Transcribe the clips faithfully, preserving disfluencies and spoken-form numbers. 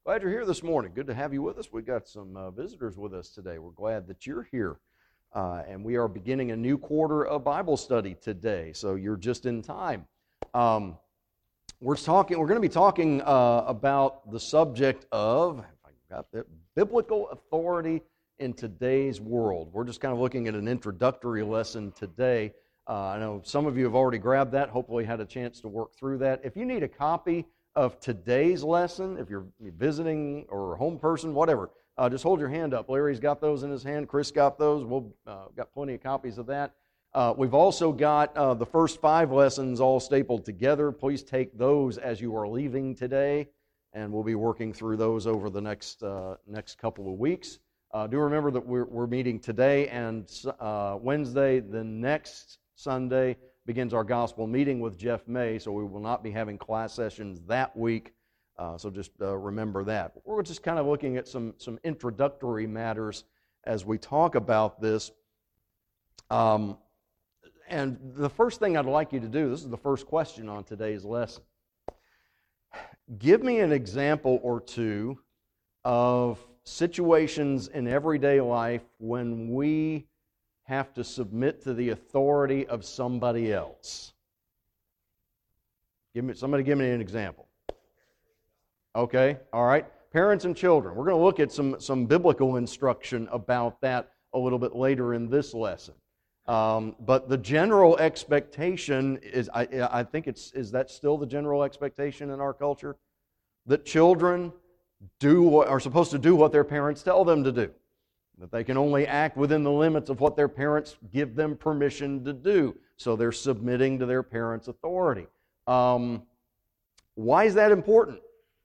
Glad you're here this morning. Good to have you with us. We've got some uh, visitors with us today. We're glad that you're here. Uh, and we are beginning a new quarter of Bible study today, so you're just in time. Um, we're talking. We're going to be talking uh, about the subject of, if I got that, biblical authority in today's world. We're just kind of looking at an introductory lesson today. Uh, I know some of you have already grabbed that, hopefully had a chance to work through that. If you need a copy of today's lesson, if you're visiting or a home person, whatever, uh, just hold your hand up. Larry's got those in his hand. Chris got those. We've uh, got plenty of copies of that. Uh, we've also got uh, the first five lessons all stapled together. Please take those as you are leaving today, and we'll be working through those over the next uh, next couple of weeks. Uh, do remember that we're, we're meeting today and uh, Wednesday. The next Sunday begins our gospel meeting with Jeff May, so we will not be having class sessions that week, uh, so just uh, remember that. We're just kind of looking at some, some introductory matters as we talk about this. Um, and the first thing I'd like you to do, this is the first question on today's lesson. Give me an example or two of situations in everyday life when we have to submit to the authority of somebody else. Give me somebody give me an example. Okay, all right. Parents and children. We're going to look at some, some biblical instruction about that a little bit later in this lesson. Um, but the general expectation is, I, I think it's, is that still the general expectation in our culture? That children do what, are supposed to do what their parents tell them to do. That they can only act within the limits of what their parents give them permission to do. So they're submitting to their parents' authority. Um, why is that important?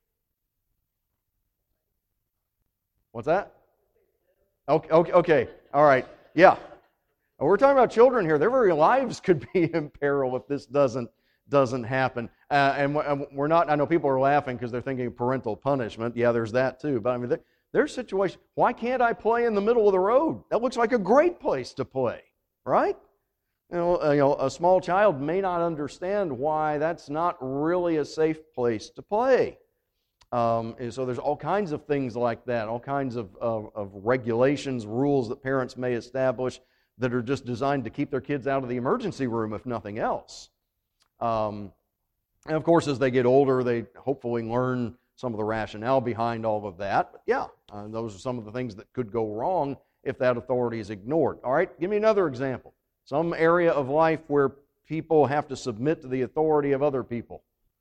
What's that? Okay, okay, okay. All right. Yeah. We're talking about children here. Their very lives could be in peril if this doesn't doesn't happen. Uh, and we're not, I know people are laughing because they're thinking parental punishment. Yeah, there's that too. But I mean, there's situations, why can't I play in the middle of the road? That looks like a great place to play, right? You know, uh, you know, a small child may not understand why that's not really a safe place to play. Um, and so there's all kinds of things like that, all kinds of, of, of regulations, rules that parents may establish that are just designed to keep their kids out of the emergency room, if nothing else. Um, and of course, as they get older, they hopefully learn some of the rationale behind all of that. But yeah, uh, those are some of the things that could go wrong if that authority is ignored. All right, give me another example. Some area of life where people have to submit to the authority of other people.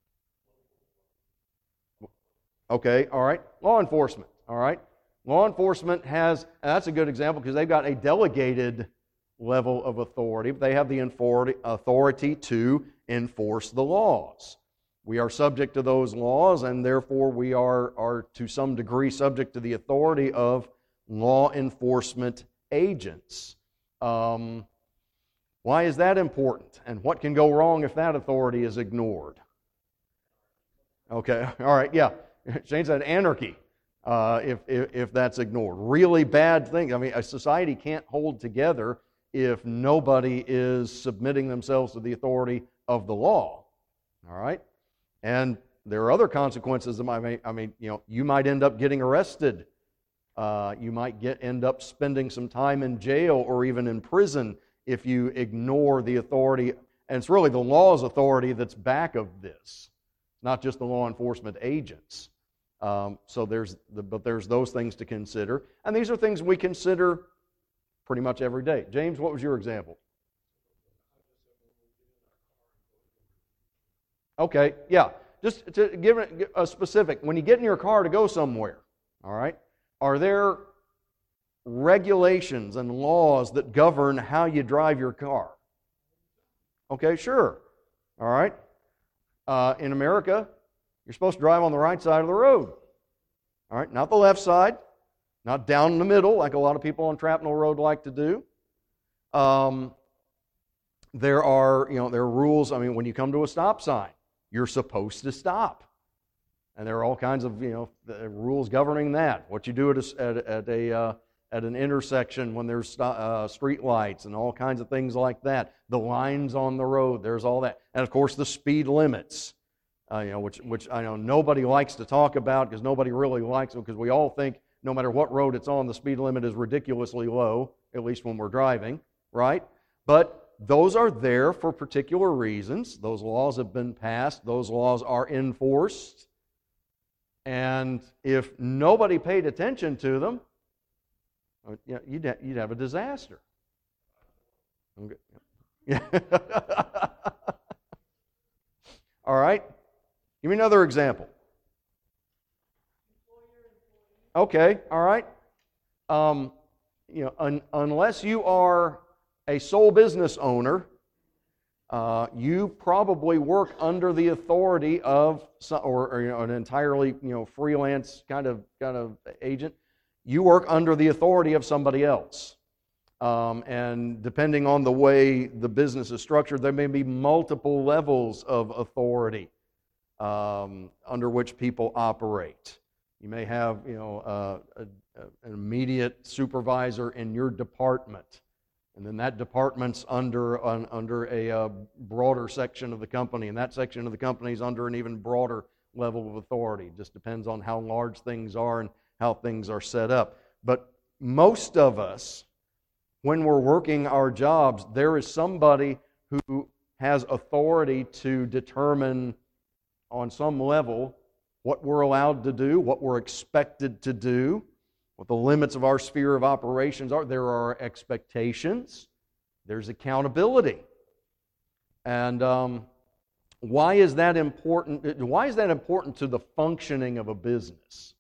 Okay, all right. Law enforcement, all right. Law enforcement has, and that's a good example because they've got a delegated level of authority. They have the authority to enforce the laws. We are subject to those laws, and therefore we are, are to some degree subject to the authority of law enforcement agents. Um, why is that important? And what can go wrong if that authority is ignored? Okay, all right, yeah. Shane said anarchy, uh, if, if, if that's ignored. Really bad things. I mean, a society can't hold together if nobody is submitting themselves to the authority of the law. All right? And there are other consequences. I mean, I mean, you know, you might end up getting arrested. Uh, you might get end up spending some time in jail or even in prison if you ignore the authority. And it's really the law's authority that's back of this, not just the law enforcement agents. Um, so there's, the, but there's those things to consider, and these are things we consider pretty much every day. James, what was your example? Okay, yeah. Just to give a specific, when you get in your car to go somewhere, all right, are there regulations and laws that govern how you drive your car? Okay, sure. All right. Uh, in America, you're supposed to drive on the right side of the road. All right, not the left side, not down in the middle like a lot of people on Trapnell Road like to do. Um, there are, you know, there are rules. I mean, when you come to a stop sign, you're supposed to stop. And there are all kinds of, you know, rules governing that. What you do at a, at, at a uh, at an intersection when there's uh, street lights and all kinds of things like that. The lines on the road, there's all that. And of course the speed limits. uh, you know, which which I know nobody likes to talk about because nobody really likes them because we all think no matter what road it's on, the speed limit is ridiculously low, at least when we're driving, right? But those are there for particular reasons. Those laws have been passed. Those laws are enforced. And if nobody paid attention to them, you know, you'd, ha- you'd have a disaster. Okay. Yeah. All right. Give me another example. Okay. All right. Um, you know, un- unless you are a sole business owner, uh, you probably work under the authority of some, or, or you know, an entirely you know freelance kind of kind of agent. You work under the authority of somebody else. Um, and depending on the way the business is structured, there may be multiple levels of authority um, under which people operate. You may have, you know, uh, a, a, an immediate supervisor in your department, and then that department's under an, under a uh, broader section of the company, and that section of the company is under an even broader level of authority. It just depends on how large things are and how things are set up. But most of us, when we're working our jobs, there is somebody who has authority to determine on some level what we're allowed to do, what we're expected to do, what the limits of our sphere of operations are. There are expectations. There's accountability. And um, why is that important? Why is that important to the functioning of a business?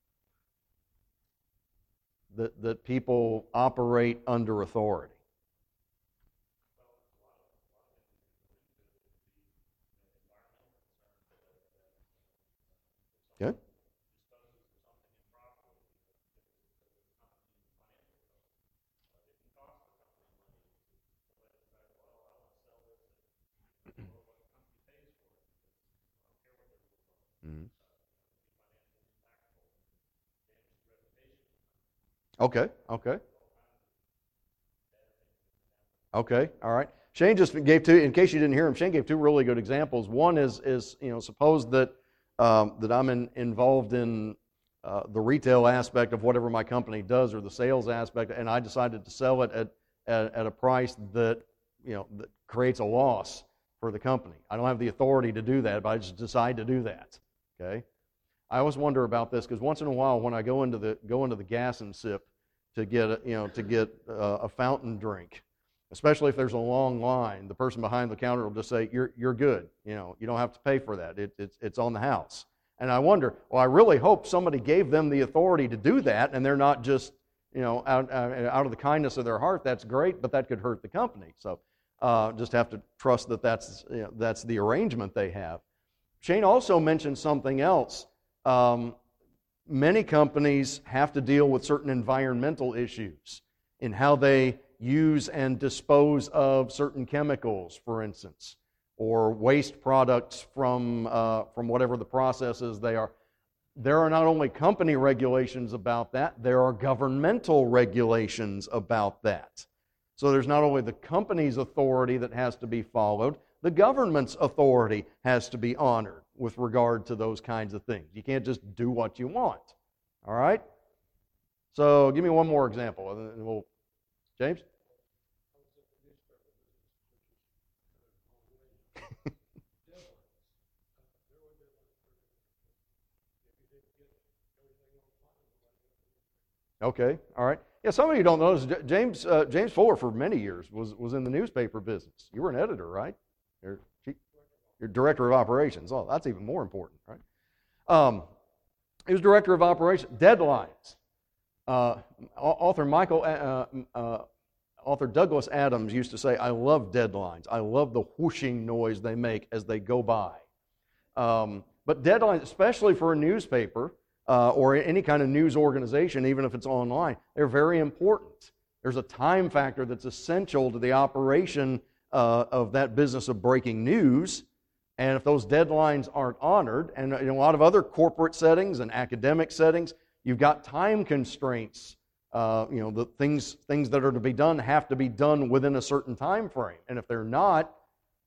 That, that people operate under authority. Good. Mm-hmm. Okay, okay. Okay, all right. Shane just gave two, in case you didn't hear him, Shane gave two really good examples. One is, is you know, suppose that um, that I'm in, involved in uh, the retail aspect of whatever my company does or the sales aspect, and I decided to sell it at, at, at a price that, you know, that creates a loss for the company. I don't have the authority to do that, but I just decide to do that, okay? I always wonder about this because once in a while when I go into the go into the gas and sip to get a, you know to get uh, a fountain drink, especially if there's a long line, the person behind the counter will just say, "You're you're good. You know you don't have to pay for that. It, it's it's on the house." And I wonder, well, I really hope somebody gave them the authority to do that, and they're not just you know out out of the kindness of their heart. That's great, but that could hurt the company. So uh, just have to trust that that's you know, that's the arrangement they have. Shane also mentioned something else. Um, many companies have to deal with certain environmental issues in how they use and dispose of certain chemicals, for instance, or waste products from uh, from whatever the processes they are. There are not only company regulations about that, there are governmental regulations about that. So there's not only the company's authority that has to be followed, the government's authority has to be honored with regard to those kinds of things. You can't just do what you want. All right? So give me one more example. And we'll, James? Okay, all right. Yeah, some of you don't know this. James uh, James Fuller for many years was, was in the newspaper business. You were an editor, right? You're, you're director of operations. Oh, that's even more important, right? Um, he was director of operations. Deadlines. Uh, author Michael, uh, uh, author Douglas Adams used to say, "I love deadlines. I love the whooshing noise they make as they go by." Um, but deadlines, especially for a newspaper uh, or any kind of news organization, even if it's online, they're very important. There's a time factor that's essential to the operation uh, of that business of breaking news. And if those deadlines aren't honored, and in a lot of other corporate settings and academic settings, you've got time constraints. Uh, you know, the things things that are to be done have to be done within a certain time frame. And if they're not,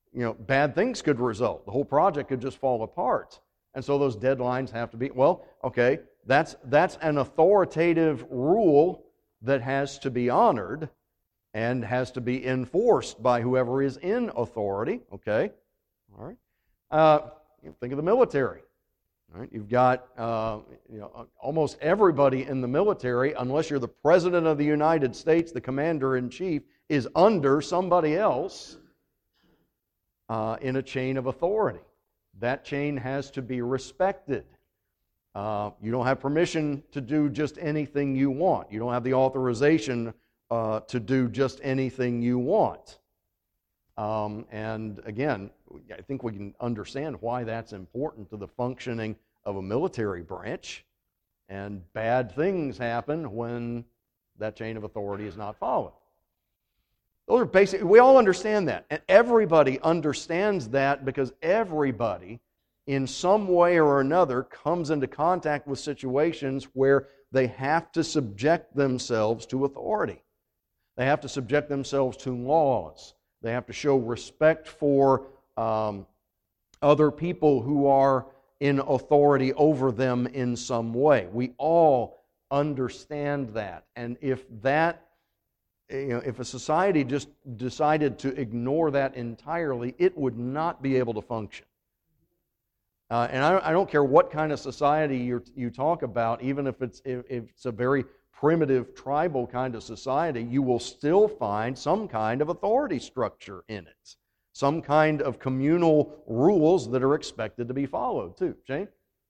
you know, bad things could result. The whole project could just fall apart. And so those deadlines have to be, well, okay, that's, that's an authoritative rule that has to be honored and has to be enforced by whoever is in authority, okay? All right. Uh, think of the military. All right? You've got uh, you know, almost everybody in the military, unless you're the President of the United States, the Commander-in-Chief, is under somebody else uh, in a chain of authority. That chain has to be respected. Uh, you don't have permission to do just anything you want. You don't have the authorization uh, to do just anything you want. Um, and again, I think we can understand why that's important to the functioning of a military branch. And bad things happen when that chain of authority is not followed. Those are basic. We all understand that. And everybody understands that because everybody, in some way or another, comes into contact with situations where they have to subject themselves to authority. They have to subject themselves to laws. They have to show respect for um, other people who are in authority over them in some way. We all understand that. And if that, you know, if a society just decided to ignore that entirely, it would not be able to function. Uh, and I don't, I don't care what kind of society you you talk about, even if it's if, if it's a very primitive tribal kind of society, you will still find some kind of authority structure in it. Some kind of communal rules that are expected to be followed too. Shane?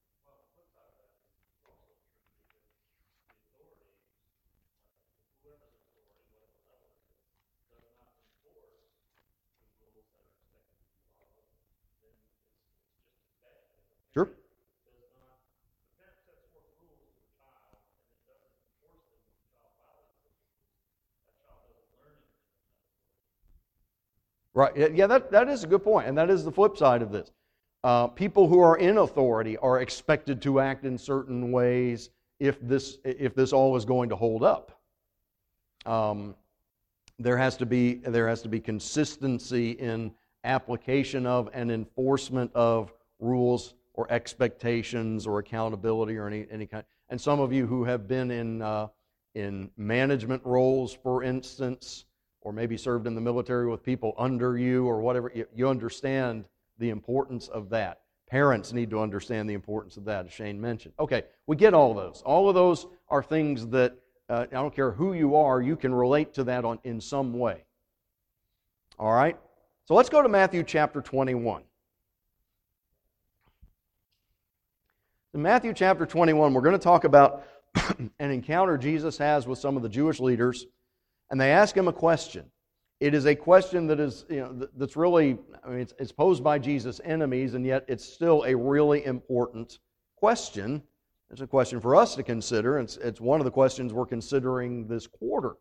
Sure. Right. Yeah, that, that is a good point, and that is the flip side of this. Uh, people who are in authority are expected to act in certain ways if this if this all is going to hold up. Um, there has to be there has to be consistency in application of and enforcement of rules or expectations or accountability or any any kind. And some of you who have been in uh, in management roles, for instance, or maybe served in the military with people under you or whatever, you, you understand the importance of that. Parents need to understand the importance of that, as Shane mentioned. Okay, we get all of those. All of those are things that, uh, I don't care who you are, you can relate to that on, in some way. All right? So let's go to Matthew chapter twenty-one. In Matthew chapter twenty-one, we're going to talk about an encounter Jesus has with some of the Jewish leaders, and they ask him a question. It is a question that is, you know, that's really, I mean, it's, it's posed by Jesus' enemies, and yet it's still a really important question. It's a question for us to consider. It's, it's one of the questions we're considering this quarter.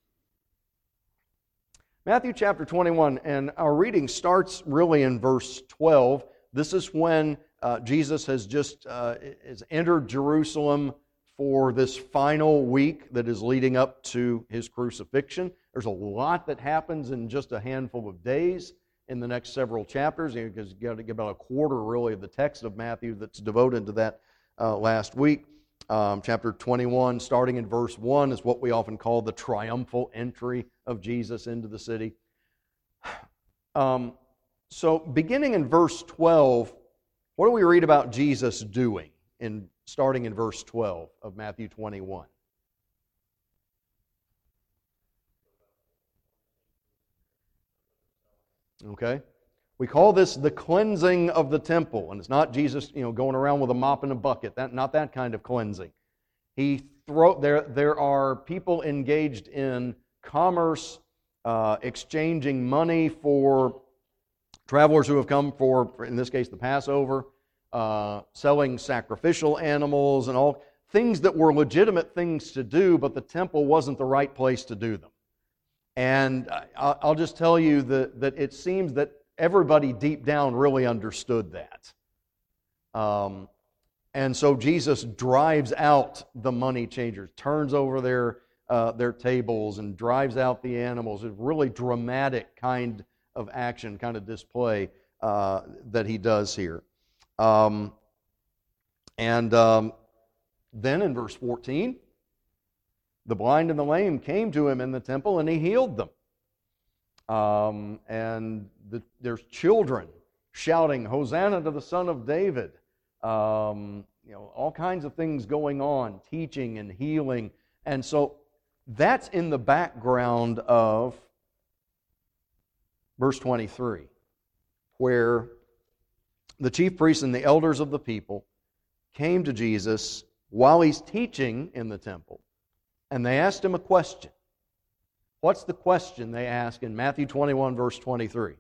Matthew chapter twenty-one, and our reading starts really in verse twelve. This is when uh, Jesus has just uh, has entered Jerusalem for this final week that is leading up to his crucifixion. There's a lot that happens in just a handful of days in the next several chapters, because you've got to get about a quarter, really, of the text of Matthew that's devoted to that uh, last week. Um, chapter twenty-one, starting in verse one, is what we often call the triumphal entry of Jesus into the city. Um, so, beginning in verse twelve, what do we read about Jesus doing in starting in verse twelve of Matthew twenty-one? Okay? We call this the cleansing of the temple, and it's not Jesus, you know, going around with a mop and a bucket. That not that kind of cleansing. He throw there. There are people engaged in commerce, uh, exchanging money for travelers who have come for, in this case, the Passover, uh, selling sacrificial animals and all things that were legitimate things to do, but the temple wasn't the right place to do them. And I'll just tell you that, that it seems that everybody deep down really understood that. Um, and so Jesus drives out the money changers, turns over their uh, their tables and drives out the animals. It's a really dramatic kind of action kind of display uh, that he does here. Um, and um, then in verse fourteen, the blind and the lame came to him in the temple, and he healed them. Um, and the, there's children shouting, "Hosanna to the Son of David." Um, you know, all kinds of things going on, teaching and healing. And so that's in the background of verse twenty-three, where the chief priests and the elders of the people came to Jesus while he's teaching in the temple, and they asked him a question. What's the question they ask in Matthew twenty-one, verse twenty-three?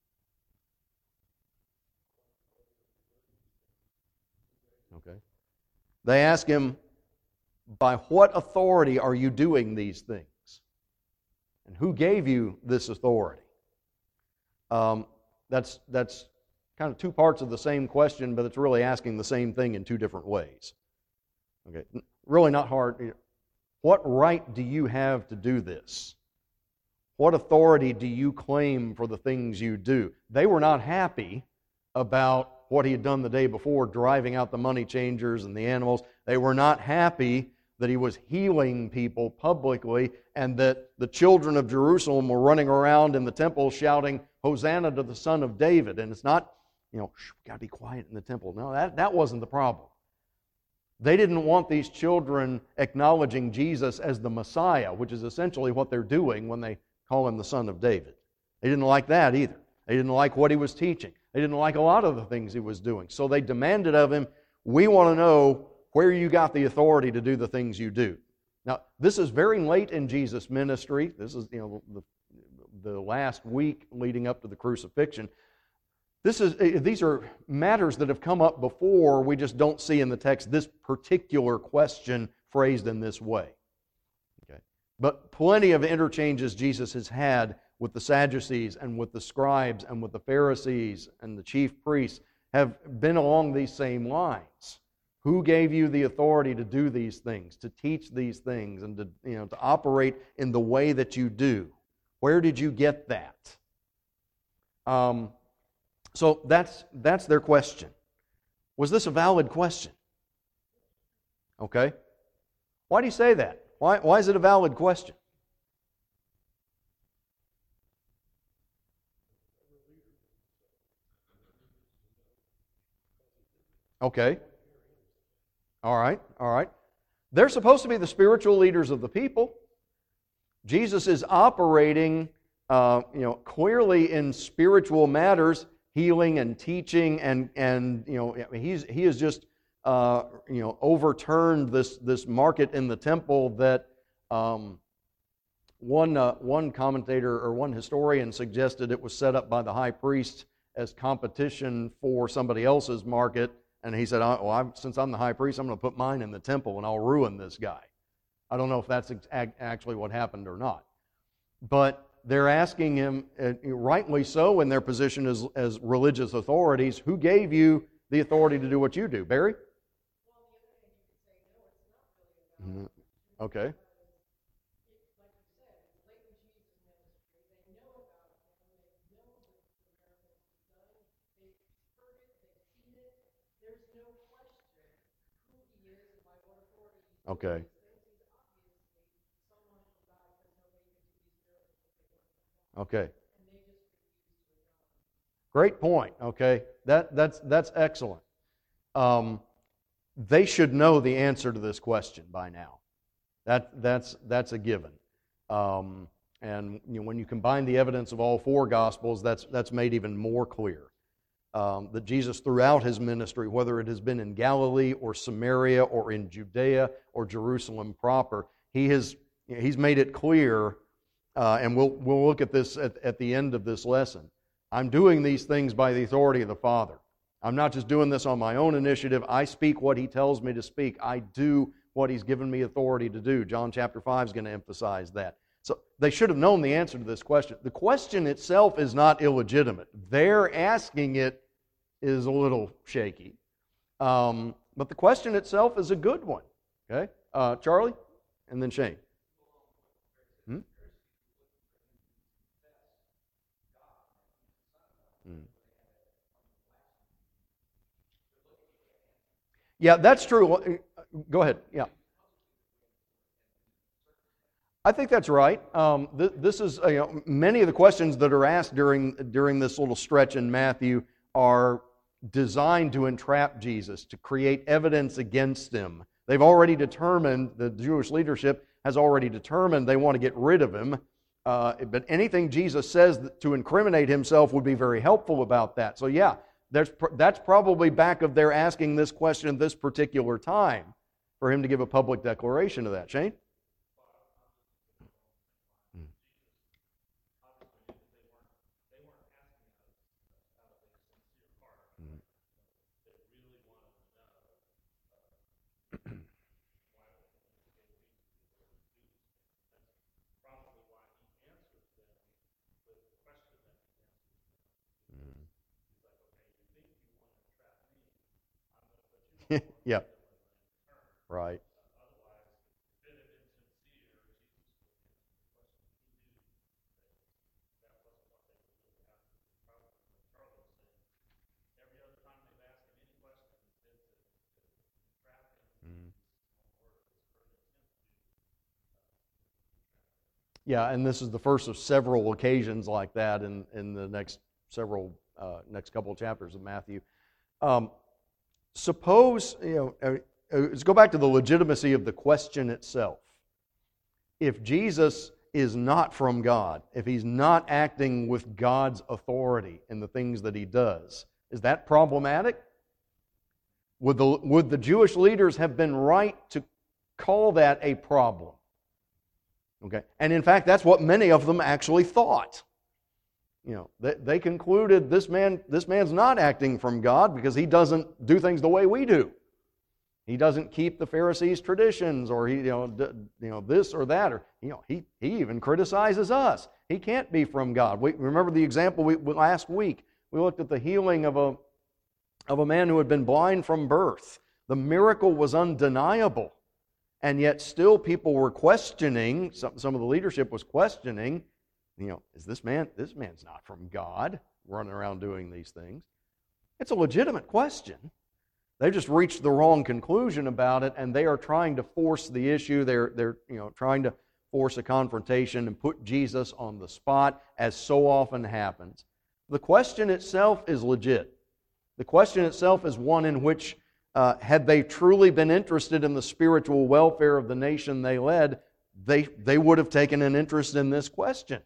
Okay. They ask him, "By what authority are you doing these things? And who gave you this authority?" Um, that's, that's kind of two parts of the same question, but it's really asking the same thing in two different ways. Okay. Really not hard. What right do you have to do this? What authority do you claim for the things you do? They were not happy about what he had done the day before, driving out the money changers and the animals. They were not happy that he was healing people publicly and that the children of Jerusalem were running around in the temple shouting, "Hosanna to the Son of David." And it's not, you know, shh, we got to be quiet in the temple. No, that, that wasn't the problem. They didn't want these children acknowledging Jesus as the Messiah, which is essentially what they're doing when they call him the Son of David. They didn't like that either. They didn't like what he was teaching. They didn't like a lot of the things he was doing. So they demanded of him, "We want to know where you got the authority to do the things you do." Now, this is very late in Jesus' ministry. This is, you know, the, the last week leading up to the crucifixion. This is, these are matters that have come up before. We just don't see in the text this particular question phrased in this way. Okay. But plenty of interchanges Jesus has had with the Sadducees and with the scribes and with the Pharisees and the chief priests have been along these same lines. Who gave you the authority to do these things, to teach these things, and to, you know, to operate in the way that you do? Where did you get that? Um, so that's that's their question. Was this a valid question? Okay. Why do you say that? Why, why is it a valid question? Okay. All right, all right. They're supposed to be the spiritual leaders of the people. Jesus is operating, uh, you know, clearly in spiritual matters, healing and teaching, and and you know, he's he has just uh, you know overturned this this market in the temple that um, one uh, one commentator or one historian suggested it was set up by the high priest as competition for somebody else's market. And he said, oh, I've, since I'm the high priest, I'm going to put mine in the temple and I'll ruin this guy. I don't know if that's actually what happened or not. But they're asking him, uh, rightly so in their position as, as religious authorities, who gave you the authority to do what you do? Barry? Mm-hmm. Okay. Okay. Okay. Great point. Okay, that that's that's excellent. Um, they should know the answer to this question by now. That that's that's a given. Um, and you know, when you combine the evidence of all four Gospels, that's that's made even more clear. Um, that Jesus throughout his ministry, whether it has been in Galilee or Samaria or in Judea or Jerusalem proper, he has he's made it clear, uh, and we'll we'll look at this at, at the end of this lesson. I'm doing these things by the authority of the Father. I'm not just doing this on my own initiative. I speak what he tells me to speak. I do what he's given me authority to do. John chapter five is going to emphasize that. So they should have known the answer to this question. The question itself is not illegitimate. Their asking it is a little shaky. Um, but the question itself is a good one. Okay? Uh, Charlie? And then Shane. Hmm? Yeah, that's true. Go ahead. Yeah. I think that's right. Um, th- this is uh, you know, many of the questions that are asked during during this little stretch in Matthew are designed to entrap Jesus, to create evidence against him. They've already determined, the Jewish leadership has already determined they want to get rid of him. Uh, but anything Jesus says to incriminate himself would be very helpful about that. So yeah, there's pr- that's probably back of their asking this question at this particular time for him to give a public declaration of that. Shane? Yeah. Right. Mm. Yeah, and this is the first of several occasions like that in, in the next several uh, next couple of chapters of Matthew. Um, suppose, you know, uh, uh, let's go back to the legitimacy of the question itself. If Jesus is not from God, if he's not acting with God's authority in the things that he does, is that problematic? Would the, would the Jewish leaders have been right to call that a problem? Okay, and in fact, that's what many of them actually thought. You know, they, they concluded this man, this man's not acting from God because he doesn't do things the way we do. He doesn't keep the Pharisees' traditions, or he, you know, d- you know, this or that, or you know, he he even criticizes us. He can't be from God. We remember the example we last week. We looked at the healing of a of a man who had been blind from birth. The miracle was undeniable. And yet still people were questioning, some, some of the leadership was questioning, you know, is this man, this man's not from God, running around doing these things. It's a legitimate question. They've just reached the wrong conclusion about it, and they are trying to force the issue. They're, they're you know, trying to force a confrontation and put Jesus on the spot, as so often happens. The question itself is legit. The question itself is one in which Uh, had they truly been interested in the spiritual welfare of the nation they led, they, they would have taken an interest in this question.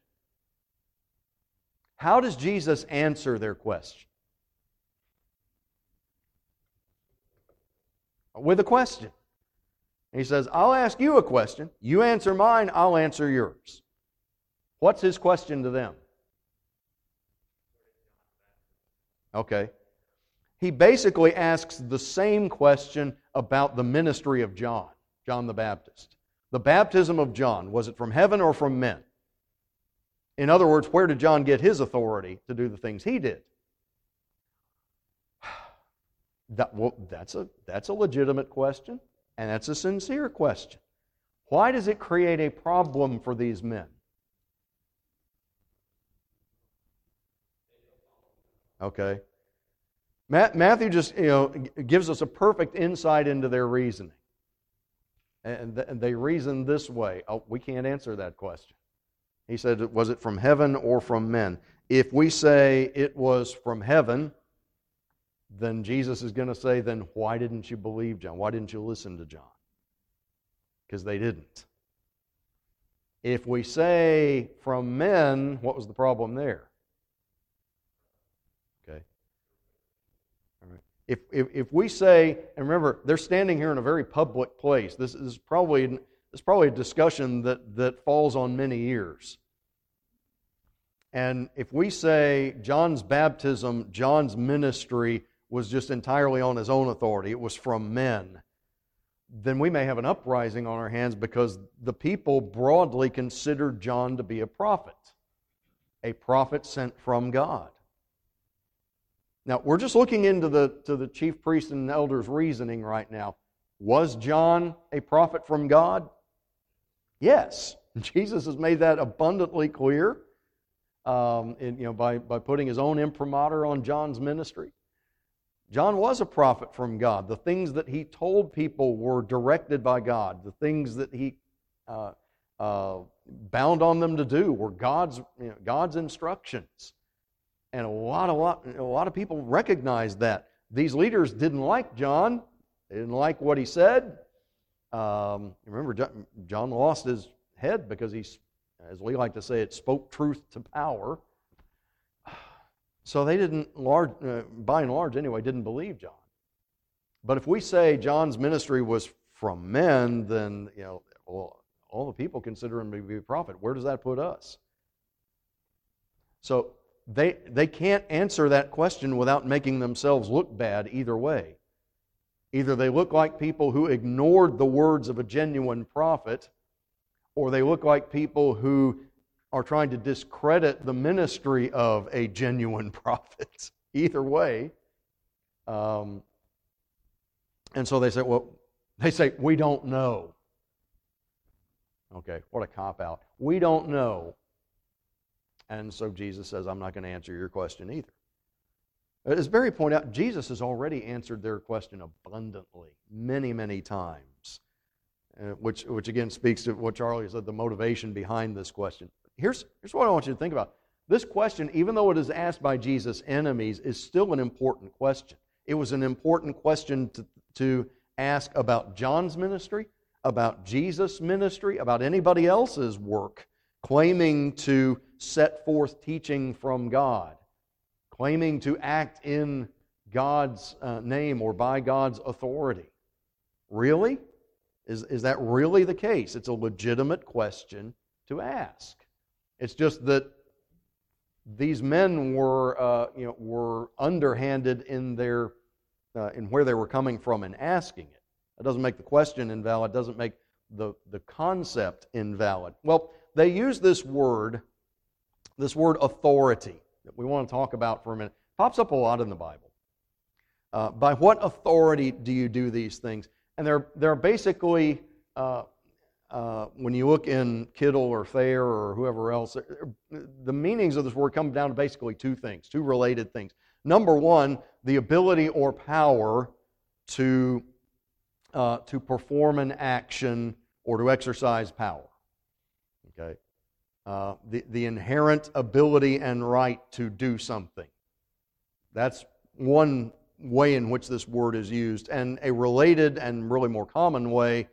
How does Jesus answer their question? With a question. He says, I'll ask you a question. You answer mine, I'll answer yours. What's his question to them? Okay. He basically asks the same question about the ministry of John, John the Baptist. The baptism of John, was it from heaven or from men? In other words, where did John get his authority to do the things he did? That, well, that's a, that's a legitimate question, and that's a sincere question. Why does it create a problem for these men? Okay. Matthew just, you know, gives us a perfect insight into their reasoning. And they reason this way. Oh, we can't answer that question. He said, was it from heaven or from men? If we say it was from heaven, then Jesus is going to say, then why didn't you believe John? Why didn't you listen to John? Because they didn't. If we say from men, what was the problem there? Okay. All right. If, if, if we say, and remember, they're standing here in a very public place. This is probably, this is probably a discussion that, that falls on many ears. And if we say John's baptism, John's ministry was just entirely on his own authority, it was from men, then we may have an uprising on our hands because the people broadly considered John to be a prophet, a prophet sent from God. Now, we're just looking into the, to the chief priest and elders' reasoning right now. Was John a prophet from God? Yes. Jesus has made that abundantly clear um, in, you know, by, by putting his own imprimatur on John's ministry. John was a prophet from God. The things that he told people were directed by God. The things that he uh, uh, bound on them to do were God's, you know, God's instructions. And a lot, a lot, a lot of people recognized that. These leaders didn't like John. They didn't like what he said. Um, remember, John, John lost his head because he, as we like to say, it spoke truth to power. So they didn't, large, uh, by and large anyway, didn't believe John. But if we say John's ministry was from men, then, you know, well, all the people consider him to be a prophet. Where does that put us? So they they can't answer that question without making themselves look bad either way. Either they look like people who ignored the words of a genuine prophet, or they look like people who are trying to discredit the ministry of a genuine prophet. Either way. Um, and so they say, well, they say, we don't know. Okay, what a cop-out. We don't know. And so Jesus says, I'm not going to answer your question either. As Barry pointed out, Jesus has already answered their question abundantly, many, many times, uh, which, which again speaks to what Charlie said, the motivation behind this question. Here's, here's what I want you to think about. This question, even though it is asked by Jesus' enemies, is still an important question. It was an important question to, to ask about John's ministry, about Jesus' ministry, about anybody else's work, claiming to set forth teaching from God, claiming to act in God's uh, name or by God's authority. Really? Is, is that really the case? It's a legitimate question to ask. It's just that these men were, uh, you know, were underhanded in their, uh, in where they were coming from in asking it. That doesn't make the question invalid. Doesn't make the the concept invalid. Well, they use this word, this word authority that we want to talk about for a minute. Pops up a lot in the Bible. Uh, by what authority do you do these things? And they're they're basically. Uh, Uh, when you look in Kittle or Thayer or whoever else, the meanings of this word come down to basically two things, two related things. Number one, the ability or power to, uh, to perform an action or to exercise power. Okay, uh, the, the inherent ability and right to do something. That's one way in which this word is used. And a related and really more common way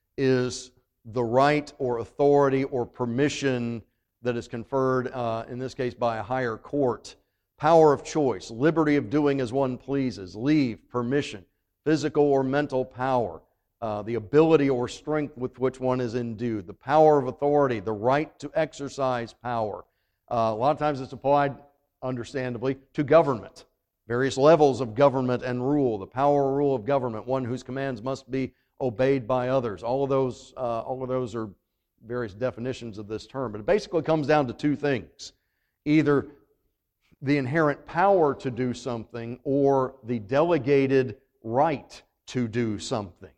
is the right or authority or permission that is conferred, uh, in this case, by a higher court. Power of choice, liberty of doing as one pleases, leave, permission, physical or mental power, uh, the ability or strength with which one is endued, the power of authority, the right to exercise power. Uh, a lot of times it's applied, understandably, to government. Various levels of government and rule, the power or rule of government, one whose commands must be obeyed by others. All of those, uh, all of those are various definitions of this term. But it basically comes down to two things. Either the inherent power to do something or the delegated right to do something.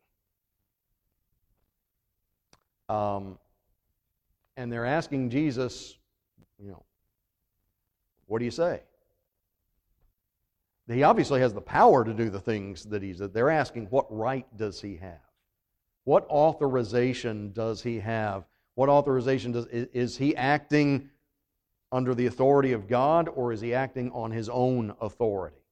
Um, and they're asking Jesus, you know, what do you say? He obviously has the power to do the things that he's... They're asking, what right does he have? What authorization does he have? What authorization does... Is he acting under the authority of God, or is he acting on his own authority?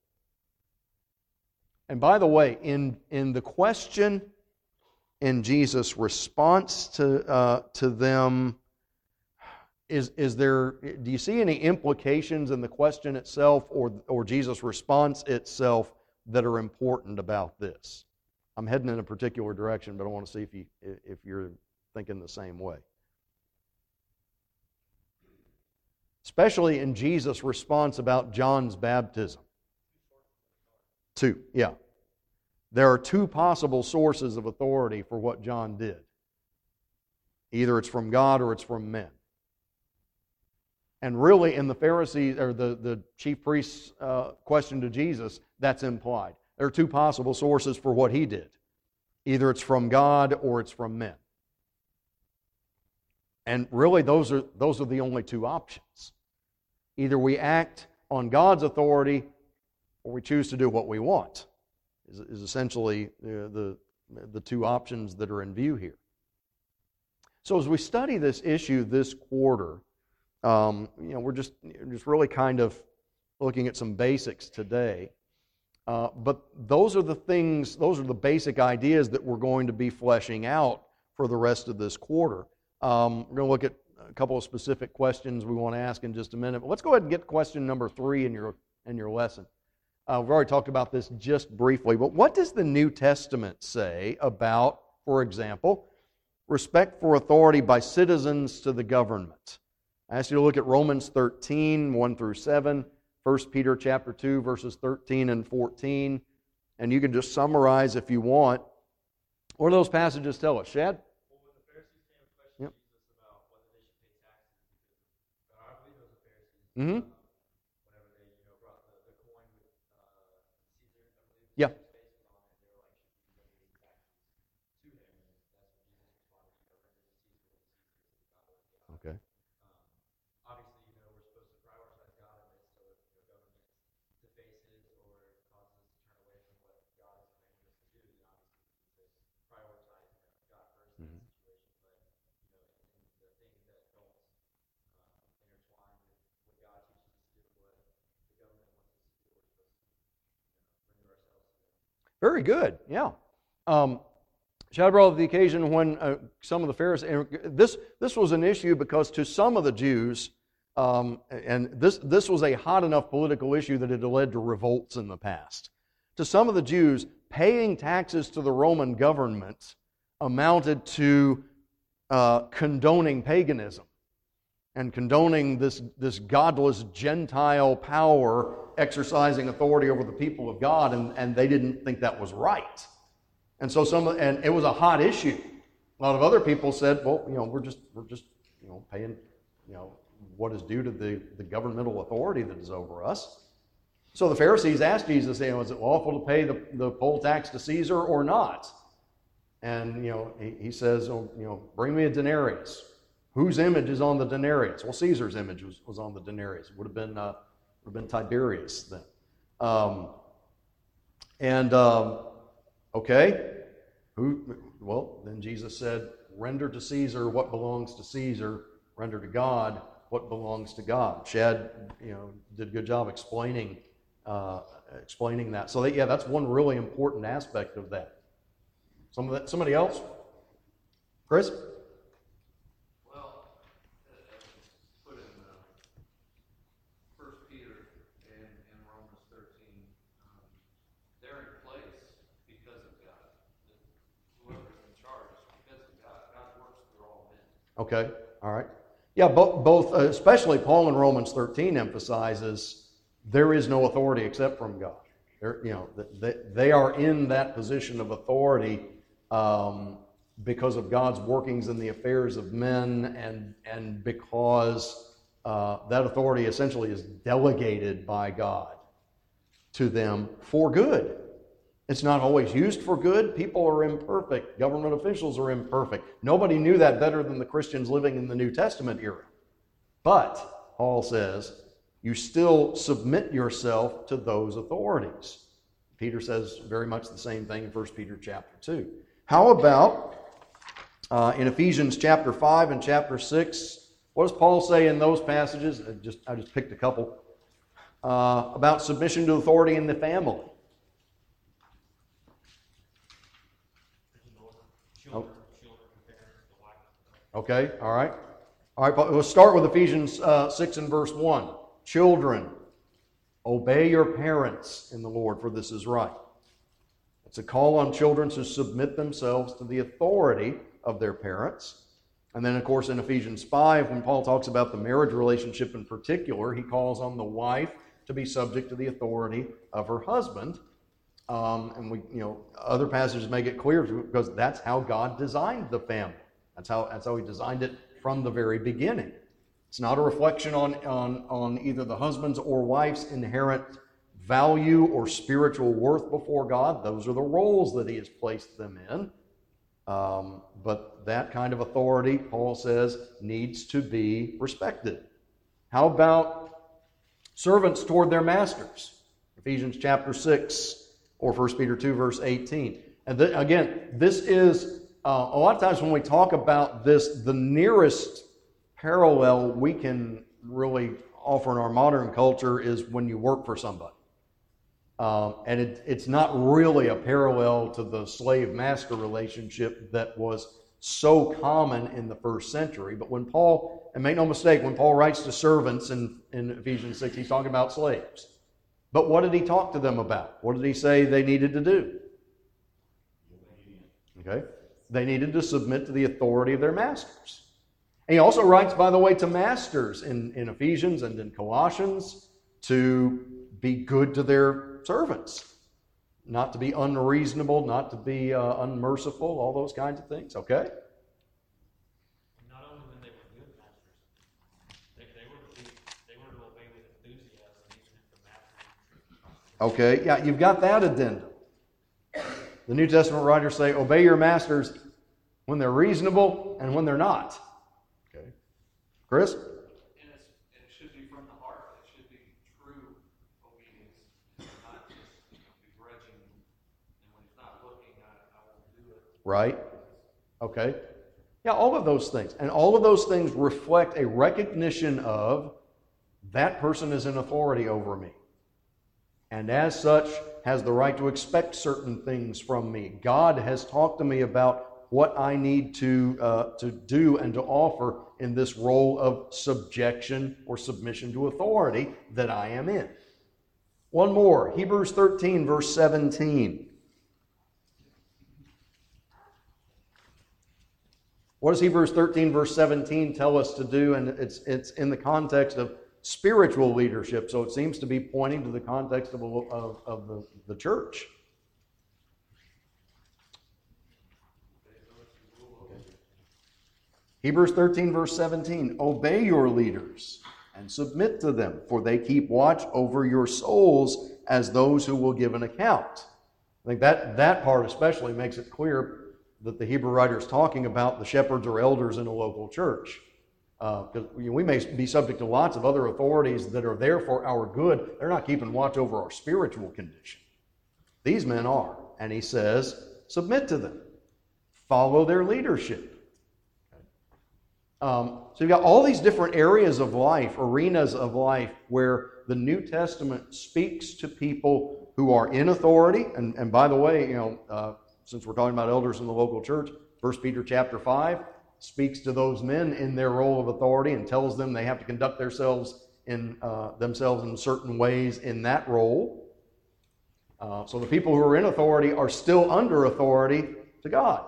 And by the way, in, in the question, in Jesus' response to, uh, to them, Is, is there, do you see any implications in the question itself or, or Jesus' response itself that are important about this? I'm heading in a particular direction, but I want to see if, you, if you're thinking the same way. Especially in Jesus' response about John's baptism. Two, yeah. There are two possible sources of authority for what John did. Either it's from God or it's from men. And really, in the Pharisees, or the, the chief priest's uh, question to Jesus, that's implied. There are two possible sources for what he did. Either it's from God or it's from men. And really, those are, those are the only two options. Either we act on God's authority or we choose to do what we want, is, is essentially the, the, the two options that are in view here. So as we study this issue this quarter, um, you know, we're just, just really kind of looking at some basics today. Uh, but those are the things, those are the basic ideas that we're going to be fleshing out for the rest of this quarter. Um, we're going to look at a couple of specific questions we want to ask in just a minute. But let's go ahead and get question number three in your in your lesson. Uh, we've already talked about this just briefly, but what does the New Testament say about, for example, respect for authority by citizens to the government? I asked you to look at Romans thirteen, one through seven, First Peter chapter two, verses thirteen and fourteen, and you can just summarize if you want. What do those passages tell us, Shad? Well, when the Pharisees came and questioned yep. Jesus about whether they should pay taxes, because I believe it was the Pharisees, mm-hmm. um, whenever they you know, brought the, the coin with uh, Caesar, I believe, yeah. his face was on it, they were like, should we be paying taxes to him? And that's when Jesus responded, you know, render to Caesar what is Caesar's, God what is God. Okay. Um, obviously, you know, we're supposed to prioritize God in this, so if you know, government defaces or causes us to turn away from what God has commanded us to do, then obviously we need to prioritize God first in that situation. But you know, in the things that don't um, intertwine with what God teaches us to do, what the government wants us to do, we're supposed to you know, render ourselves to them. Very good. Yeah. Um, Shad brought up the occasion when uh, some of the Pharisees. This this was an issue because to some of the Jews, um, and this this was a hot enough political issue that it had led to revolts in the past. To some of the Jews, paying taxes to the Roman government amounted to uh, condoning paganism and condoning this, this godless Gentile power exercising authority over the people of God, and, and they didn't think that was right. And so some, and it was a hot issue. A lot of other people said, well, you know, we're just, we're just, you know, paying, you know, what is due to the, the governmental authority that is over us. So the Pharisees asked Jesus, you know, is it lawful to pay the, the poll tax to Caesar or not? And, you know, he, he says, oh, you know, bring me a denarius. Whose image is on the denarius? Well, Caesar's image was, was on the denarius. It would have been, uh, would have been Tiberius then. Um, and, um, okay, who? Well, then Jesus said, render to Caesar what belongs to Caesar, render to God what belongs to God. Shad, you know, did a good job explaining uh, explaining that. So that, yeah, that's one really important aspect of that. Some of that. Somebody else? Chris? Well, uh, put in uh, First Peter and, and Romans thirteen, um, they're in place because of God. Whoever's in charge is because of God. God works through all men. Okay, all right. Yeah, both, both uh, especially Paul in Romans thirteen emphasizes there is no authority except from God. They're, you know, they, they are in that position of authority um, because of God's workings in the affairs of men, and and because uh, that authority essentially is delegated by God to them for good. It's not always used for good. People are imperfect. Government officials are imperfect. Nobody knew that better than the Christians living in the New Testament era. But, Paul says, you still submit yourself to those authorities. Peter says very much the same thing in First Peter chapter two. How about uh, in Ephesians chapter five and chapter six, what does Paul say in those passages? I just, I just picked a couple. Uh, about submission to authority in the family. Children, children, parents, the wife. Okay, all right. All right, but we'll start with Ephesians uh, six and verse one. Children, obey your parents in the Lord, for this is right. It's a call on children to submit themselves to the authority of their parents. And then, of course, in Ephesians five, when Paul talks about the marriage relationship in particular, he calls on the wife to be subject to the authority of her husband. Um, and we, you know, other passages make it clear because that's how God designed the family. That's how that's how He designed it from the very beginning. It's not a reflection on on on either the husband's or wife's inherent value or spiritual worth before God. Those are the roles that He has placed them in. Um, but that kind of authority, Paul says, needs to be respected. How about servants toward their masters? Ephesians chapter six or First Peter two, verse eighteen. And th- again, this is, uh, a lot of times when we talk about this, the nearest parallel we can really offer in our modern culture is when you work for somebody. Um, and it, it's not really a parallel to the slave-master relationship that was so common in the first century. But when Paul, and make no mistake, when Paul writes to servants in, in Ephesians six, he's talking about slaves. But what did he talk to them about? What did he say they needed to do? Okay? They needed to submit to the authority of their masters. And he also writes, by the way, to masters in, in Ephesians and in Colossians to be good to their servants, not to be unreasonable, not to be uh, unmerciful, all those kinds of things, okay? Not only when they were good masters, they, they, were, to be, they were to obey with enthusiasm, even if the master. Okay, yeah, you've got that addendum. The New Testament writers say, obey your masters when they're reasonable and when they're not. Okay. Chris? And, it's, and it should be from the heart. It should be true obedience, not just you know, begrudging. And when he's not looking, I, I won't do it. Right. Okay. Yeah, all of those things. And all of those things reflect a recognition of that person is in authority over me. And as such, has the right to expect certain things from me. God has talked to me about what I need to, uh, to do and to offer in this role of subjection or submission to authority that I am in. One more, Hebrews thirteen, verse seventeen. What does Hebrews thirteen, verse seventeen tell us to do? And it's, it's in the context of spiritual leadership, so it seems to be pointing to the context of, of, of the, the church. Hebrews thirteen, verse seventeen, obey your leaders and submit to them, for they keep watch over your souls as those who will give an account. I think that, that part especially makes it clear that the Hebrew writer is talking about the shepherds or elders in a local church. Because uh, we may be subject to lots of other authorities that are there for our good. They're not keeping watch over our spiritual condition. These men are. And he says, submit to them. Follow their leadership. Okay. Um, so you've got all these different areas of life, arenas of life, where the New Testament speaks to people who are in authority. And, and by the way, you know, uh, since we're talking about elders in the local church, First Peter chapter five, speaks to those men in their role of authority and tells them they have to conduct themselves in uh, themselves in certain ways in that role. Uh, so the people who are in authority are still under authority to God.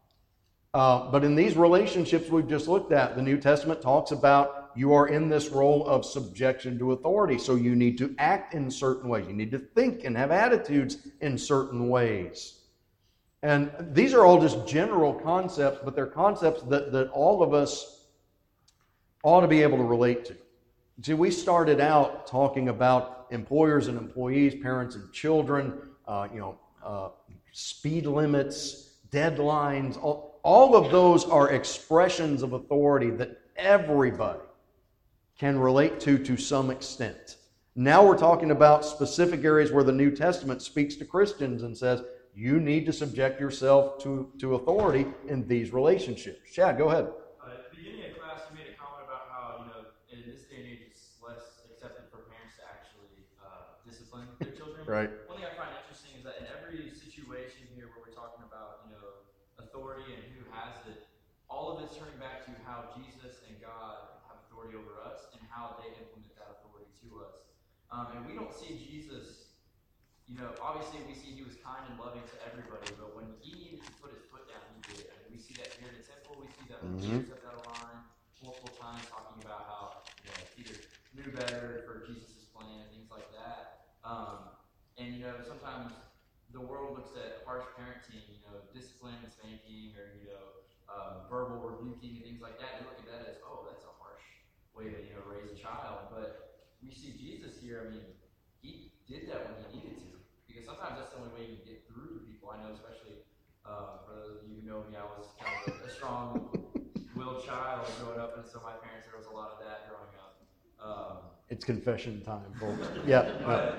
Uh, but in these relationships we've just looked at, the New Testament talks about you are in this role of subjection to authority. So you need to act in certain ways. You need to think and have attitudes in certain ways. And these are all just general concepts, but they're concepts that, that all of us ought to be able to relate to. See, we started out talking about employers and employees, parents and children, uh, you know, uh, speed limits, deadlines. All, all of those are expressions of authority that everybody can relate to to some extent. Now we're talking about specific areas where the New Testament speaks to Christians and says, you need to subject yourself to, to authority in these relationships. Chad, go ahead. Uh, at the beginning of class, you made a comment about how, you know, in this day and age, it's less accepted for parents to actually uh, discipline their children. Right. One thing I find interesting is that in every situation here where we're talking about, you know, authority and who has it, all of it's turning back to how Jesus and God have authority over us and how they implement that authority to us. Um, and we don't see Jesus. You know, obviously we see he was kind and loving to everybody, but when he needed to put his foot down, he did. I mean, we see that here in the temple. We see that when Mm-hmm. Jesus stepped out of line multiple times, talking about how you know Peter knew better for Jesus' plan and things like that. Um, and you know, sometimes the world looks at harsh parenting, you know, discipline and spanking, or you know, um, verbal rebuking and things like that. They look at that as, oh, that's a harsh way to you know raise a child. But we see Jesus here. I mean, he did that when he needed to. Because sometimes that's the only way you can get through to people. I know, especially uh, for those of you who know me, I was kind of a, a strong-willed child growing up, and so my parents, there was a lot of that growing up. Um, It's confession time, folks. Yeah. but, I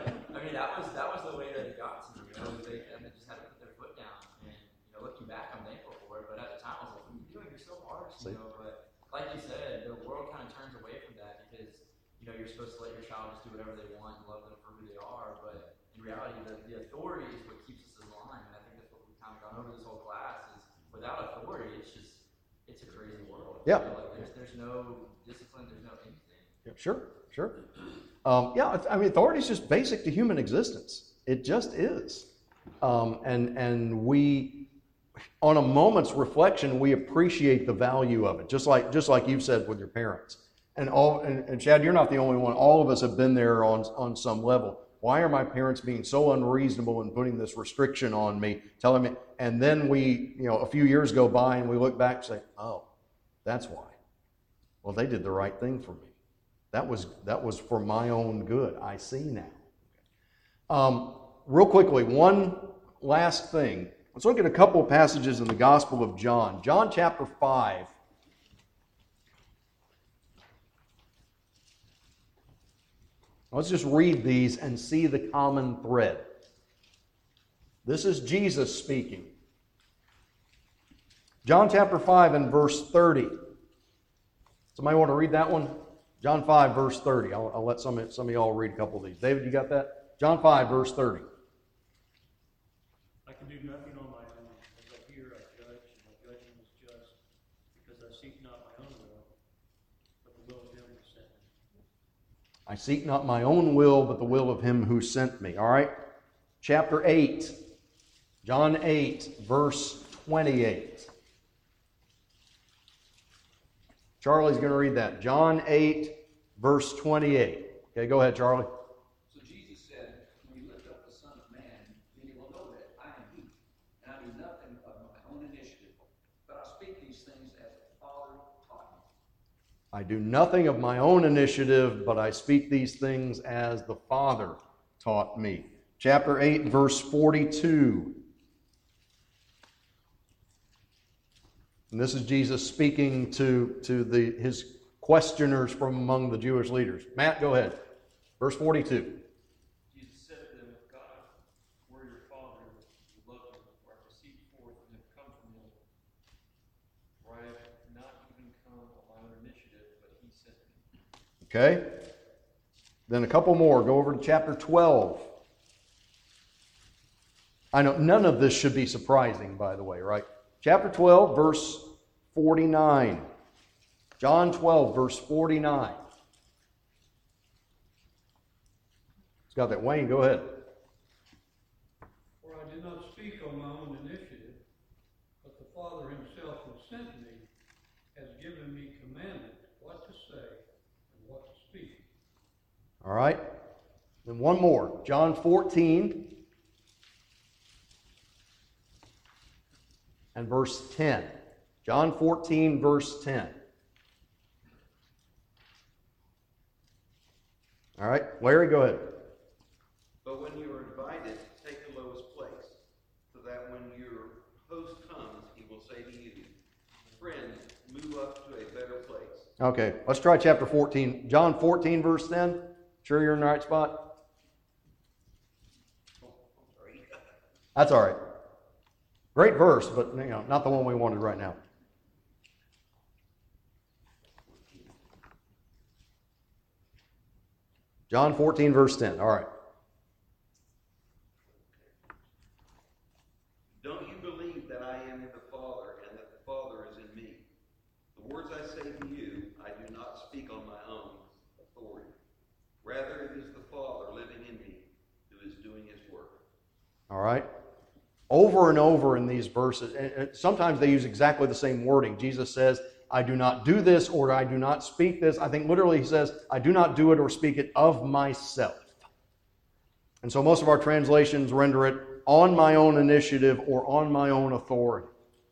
mean, that was that was the way that it got to me. You know, they, they just had to put their foot down. And you know, looking back, I'm thankful for it. But at the time, I was like, "What are you doing? You're so harsh." You know, but like you said, the world kind of turns away from that because you know you're supposed to let your child just do whatever they want and love them for who they are. But in reality, the, the authority is what keeps us in line. And I think that's what we've kind of gone over this whole class is without authority, it's just it's a crazy world. Yeah. You know, like there's there's no discipline, there's no anything. Yeah, sure, sure. Um, yeah, I mean, authority is just basic to human existence. It just is. Um, and and we, on a moment's reflection, we appreciate the value of it, just like just like you said with your parents. And all and, and Chad, you're not the only one. All of us have been there on on some level. Why are my parents being so unreasonable in putting this restriction on me, telling me? And then we, you know, a few years go by and we look back and say, oh, that's why. Well, they did the right thing for me. That was that was for my own good. I see now. Um, real quickly, one last thing. Let's look at a couple of passages in the Gospel of John. John chapter five. Let's just read these and see the common thread. This is Jesus speaking. John chapter five and verse thirty. Somebody want to read that one? John five, verse thirty. I'll, I'll let some, some of y'all read a couple of these. David, you got that? John five, verse thirty. I can do nothing on my own. As I hear, I judge, and my judgment is just, because I seek not my own will, but the will of him who sent me. I seek not my own will, but the will of him who sent me. All right? Chapter eight. John eight, verse twenty-eight. Charlie's going to read that. John eight, verse twenty-eight. Okay, go ahead, Charlie. So Jesus said, when you lift up the Son of Man, then you will know that I am he, and I do nothing of my own initiative, but I speak these things as the Father taught me. I do nothing of my own initiative, but I speak these things as the Father taught me. Chapter eight, verse forty-two. And this is Jesus speaking to, to the, his questioners from among the Jewish leaders. Matt, go ahead. Verse forty-two. Jesus said to them, if God were your Father, you loved him, for I proceed forth and have come from him. For I have not even come on my own initiative, but he sent me. Okay. Then a couple more. Go over to chapter twelve. I know none of this should be surprising, by the way, right? Chapter twelve, verse forty-nine. John twelve, verse forty-nine. It's got that. Wayne, go ahead. For I did not speak on my own initiative, but the Father himself who sent me has given me commandment what to say and what to speak. All right. Then one more. John fourteen and verse ten. John fourteen, verse ten. All right. Larry, go ahead. But when you are invited, take the lowest place, so that when your host comes, he will say to you, friends, move up to a better place. Okay, let's try chapter fourteen. John fourteen, verse ten. Sure you're in the right spot? That's all right. Great verse, but you know, not the one we wanted right now. John fourteen, verse ten. All right. Don't you believe that I am in the Father, and that the Father is in me? The words I say to you, I do not speak on my own authority. Rather, it is the Father living in me who is doing his work. All right. Over and over in these verses, and sometimes they use exactly the same wording. Jesus says, I do not do this, or I do not speak this. I think literally he says, I do not do it or speak it of myself. And so most of our translations render it on my own initiative or on my own authority.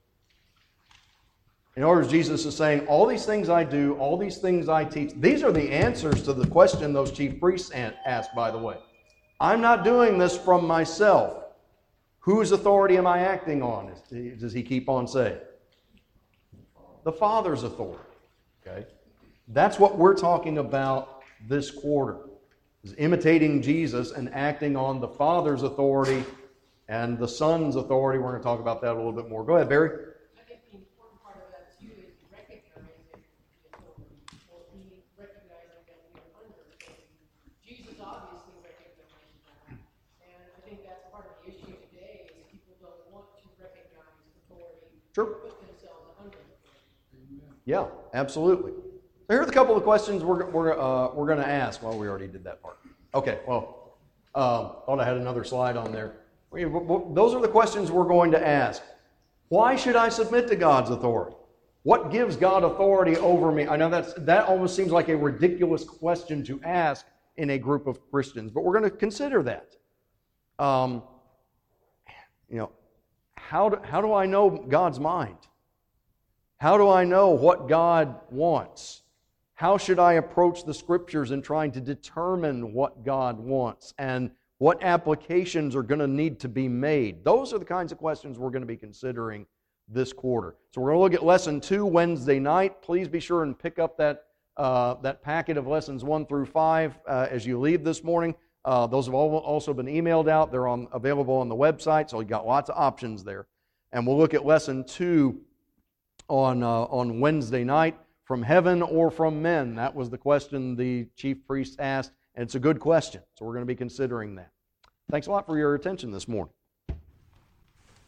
In other words, Jesus is saying, all these things I do, all these things I teach, these are the answers to the question those chief priests asked, by the way. I'm not doing this from myself. Whose authority am I acting on? Does he keep on saying? The Father's authority. Okay? That's what we're talking about this quarter. is imitating Jesus and acting on the Father's authority and the Son's authority. We're going to talk about that a little bit more. Go ahead, Barry. I think the important part of that too is recognizing the authority, or being recognizing that we are under authority. Jesus obviously recognized that, and I think that's part of the issue today is people don't want to recognize authority, Sure. put themselves under authority. Yeah, absolutely. So here's a couple of questions we're we're uh, we're going to ask. Well, we already did that part. Okay. Well, um, thought I had another slide on there. We- w- Those are the questions we're going to ask. Why should I submit to God's authority? What gives God authority over me? I know that's that almost seems like a ridiculous question to ask in a group of Christians, but we're going to consider that. Um, you know, how do, how do I know God's mind? How do I know what God wants? How should I approach the Scriptures in trying to determine what God wants and what applications are going to need to be made? Those are the kinds of questions we're going to be considering this quarter. So we're going to look at Lesson two Wednesday night. Please be sure and pick up that, uh, that packet of Lessons one through five uh, as you leave this morning. Uh, those have all also been emailed out. They're on, available on the website, so you've got lots of options there. And we'll look at Lesson two on, uh, on Wednesday night. From heaven or from men? That was the question the chief priest asked, and it's a good question, so we're going to be considering that. Thanks a lot for your attention this morning.